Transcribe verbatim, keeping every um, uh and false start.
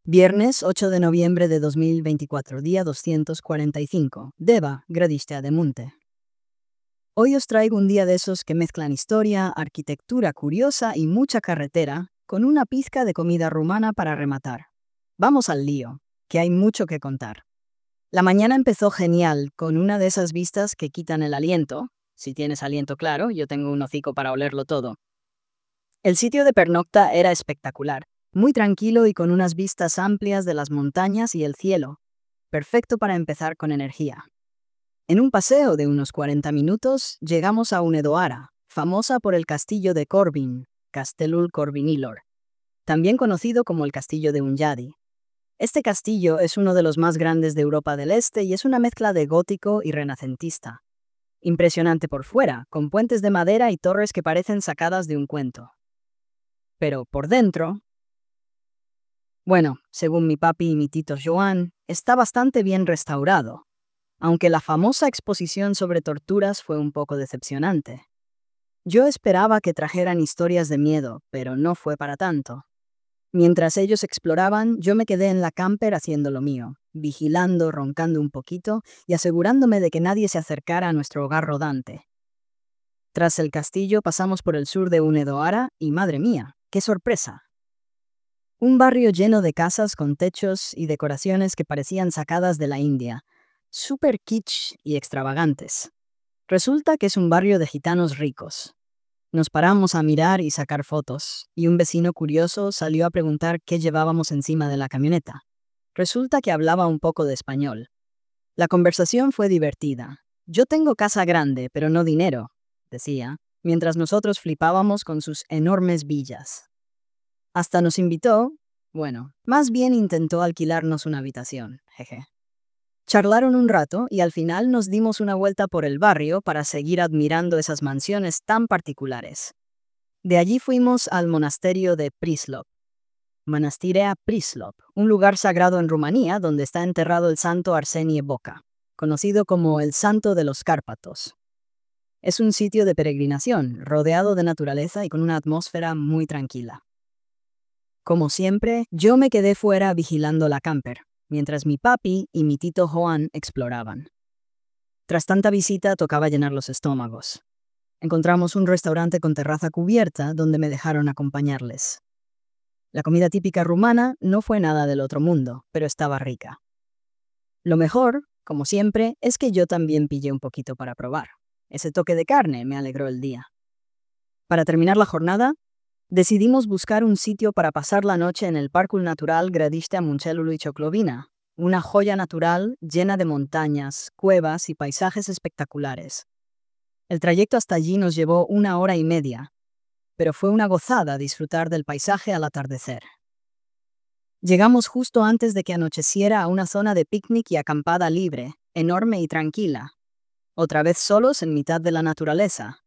Viernes ocho de noviembre de dos mil veinticuatro, día doscientos cuarenta y cinco. Deva, Gradistea de Monte. Hoy os traigo un día de esos que mezclan historia, arquitectura curiosa y mucha carretera, con una pizca de comida rumana para rematar. Vamos al lío, que hay mucho que contar. La mañana empezó genial, con una de esas vistas que quitan el aliento. Si tienes aliento claro, yo tengo un hocico para olerlo todo. El sitio de pernocta era espectacular, muy tranquilo y con unas vistas amplias de las montañas y el cielo. Perfecto para empezar con energía. En un paseo de unos cuarenta minutos, llegamos a Hunedoara, famosa por el castillo de Corbin, Castellul Corbinilor, también conocido como el castillo de Unyadi. Este castillo es uno de los más grandes de Europa del Este y es una mezcla de gótico y renacentista. Impresionante por fuera, con puentes de madera y torres que parecen sacadas de un cuento. Pero por dentro, bueno, según mi papi y mi tito Joan, está bastante bien restaurado, aunque la famosa exposición sobre torturas fue un poco decepcionante. Yo esperaba que trajeran historias de miedo, pero no fue para tanto. Mientras ellos exploraban, yo me quedé en la camper haciendo lo mío, vigilando, roncando un poquito y asegurándome de que nadie se acercara a nuestro hogar rodante. Tras el castillo pasamos por el sur de Hunedoara y, madre mía, ¡qué sorpresa! Un barrio lleno de casas con techos y decoraciones que parecían sacadas de la India, súper kitsch y extravagantes. Resulta que es un barrio de gitanos ricos. Nos paramos a mirar y sacar fotos, y un vecino curioso salió a preguntar qué llevábamos encima de la camioneta. Resulta que hablaba un poco de español. La conversación fue divertida. Yo tengo casa grande, pero no dinero, decía, mientras nosotros flipábamos con sus enormes villas. Hasta nos invitó, bueno, más bien intentó alquilarnos una habitación, jeje. Charlaron un rato y al final nos dimos una vuelta por el barrio para seguir admirando esas mansiones tan particulares. De allí fuimos al monasterio de Prislop, Mănăstirea Prislop, un lugar sagrado en Rumanía donde está enterrado el santo Arsenie Boca, conocido como el Santo de los Cárpatos. Es un sitio de peregrinación, rodeado de naturaleza y con una atmósfera muy tranquila. Como siempre, yo me quedé fuera vigilando la camper, mientras mi papi y mi tito Joan exploraban. Tras tanta visita tocaba llenar los estómagos. Encontramos un restaurante con terraza cubierta donde me dejaron acompañarles. La comida típica rumana no fue nada del otro mundo, pero estaba rica. Lo mejor, como siempre, es que yo también pillé un poquito para probar. Ese toque de carne me alegró el día. Para terminar la jornada, decidimos buscar un sitio para pasar la noche en el Parcul Natural Gradistea Muncelului Cioclovina, una joya natural llena de montañas, cuevas y paisajes espectaculares. El trayecto hasta allí nos llevó una hora y media, pero fue una gozada disfrutar del paisaje al atardecer. Llegamos justo antes de que anocheciera a una zona de picnic y acampada libre, enorme y tranquila. Otra vez solos en mitad de la naturaleza,